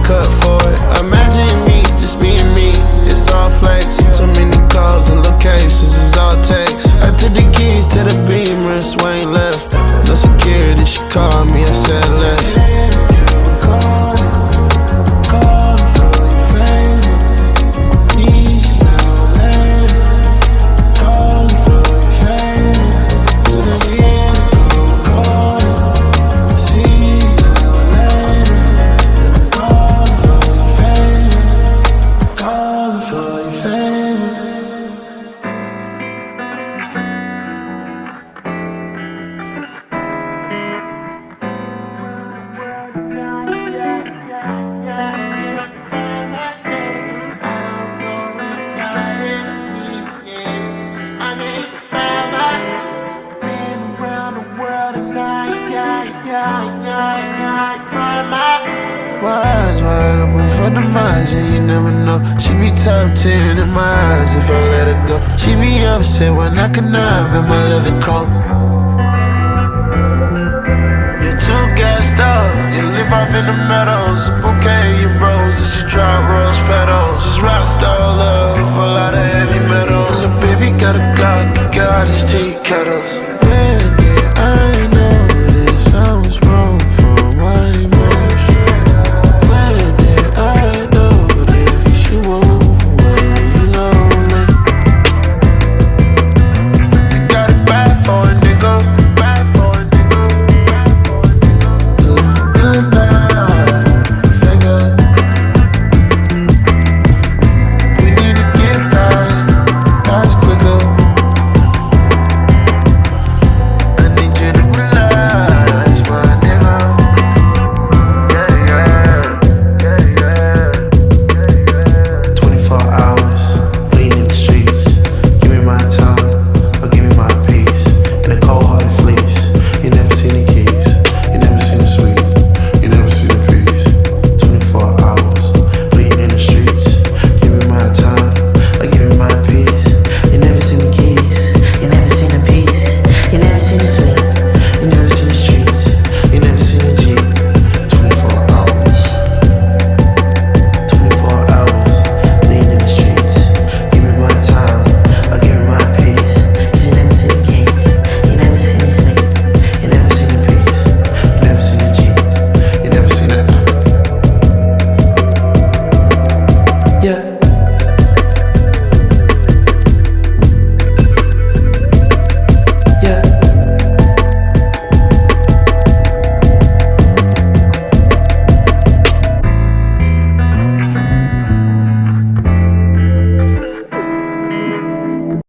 cut for it. Imagine me just being me. It's all flex. Too many calls and locations. It's all text. I took the keys to the Beamer. Swain left. No security. She called me. I said less. Wise, wide open for the minds, yeah, you never know. She be top 10 in my eyes if I let her go. She be upset when I connive in my leather coat. You're too gassed up, you live off in the meadows. A bouquet of your roses, you drop rose petals. Just rock star love, a lot of heavy metal. And the baby got a Glock, you got these tea kettles.